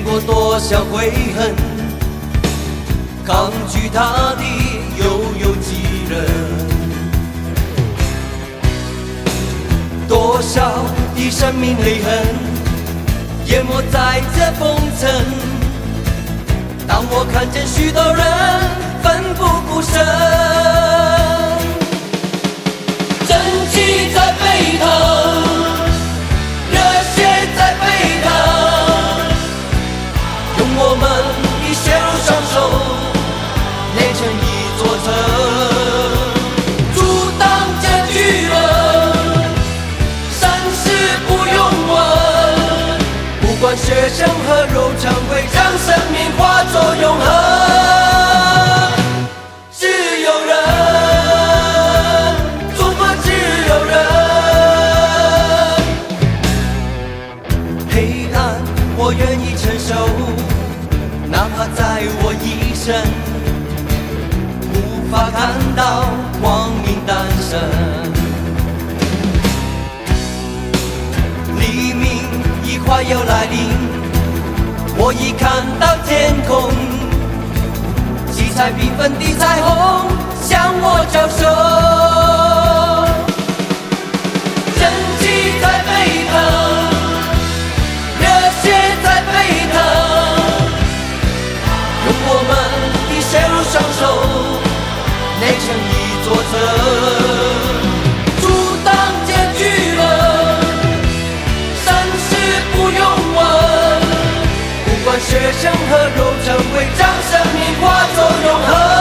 过多少悔恨，抗拒它的又有几人？多少的生命泪痕淹没在这风尘。当我看见许多人奋不顾身，正气在沸腾，热血在沸腾，用我们的血肉双手垒成一座城，阻挡这巨人，生死不用问，不管血腥和肉肠，会将生命化作永恒。自由人，祖国自由人，黑暗我愿意承受，哪怕在我一生无法看到光明诞生。黎明已快要来临，我已看到天空，七彩缤纷的彩虹向我招手，正气在沸腾，热血在沸腾，用我们的血肉双手垒成一座城，阻挡这巨人，生死不用问，不管血腥和肉肠，会将生命化作永恒。